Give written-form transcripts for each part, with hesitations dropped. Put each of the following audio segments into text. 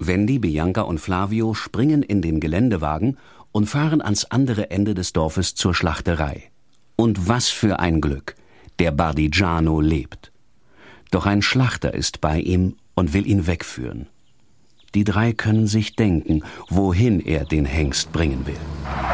Wendy, Bianca und Flavio springen in den Geländewagen und fahren ans andere Ende des Dorfes zur Schlachterei. Und was für ein Glück! Der Bardigiano lebt. Doch ein Schlachter ist bei ihm und will ihn wegführen. Die drei können sich denken, wohin er den Hengst bringen will.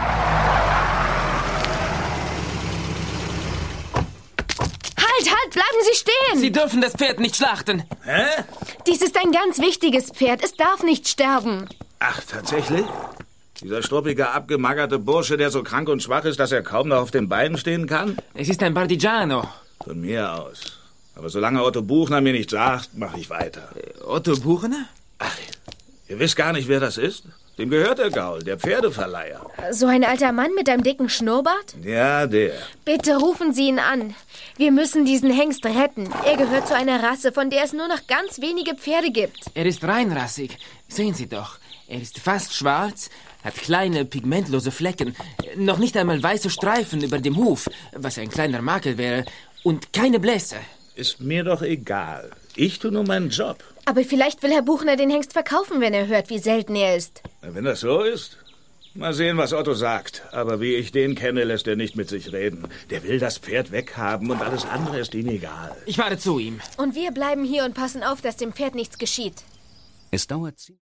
Halt, bleiben Sie stehen! Sie dürfen das Pferd nicht schlachten. Hä? Dies ist ein ganz wichtiges Pferd. Es darf nicht sterben. Ach, tatsächlich? Dieser struppige, abgemagerte Bursche, der so krank und schwach ist, dass er kaum noch auf den Beinen stehen kann? Es ist ein Bardigiano. Von mir aus. Aber solange Otto Buchner mir nichts sagt, mache ich weiter. Otto Buchner? Ach, ihr wisst gar nicht, wer das ist? Dem gehört der Gaul, der Pferdeverleiher. So ein alter Mann mit einem dicken Schnurrbart? Ja, der. Bitte rufen Sie ihn an. Wir müssen diesen Hengst retten. Er gehört zu einer Rasse, von der es nur noch ganz wenige Pferde gibt. Er ist reinrassig. Sehen Sie doch. Er ist fast schwarz, hat kleine, pigmentlose Flecken, noch nicht einmal weiße Streifen über dem Huf, was ein kleiner Makel wäre, und keine Blässe. Ist mir doch egal. Ich tue nur meinen Job. Aber vielleicht will Herr Buchner den Hengst verkaufen, wenn er hört, wie selten er ist. Wenn das so ist, mal sehen, was Otto sagt. Aber wie ich den kenne, lässt er nicht mit sich reden. Der will das Pferd weghaben und alles andere ist ihm egal. Ich fahre zu ihm. Und wir bleiben hier und passen auf, dass dem Pferd nichts geschieht. Es dauert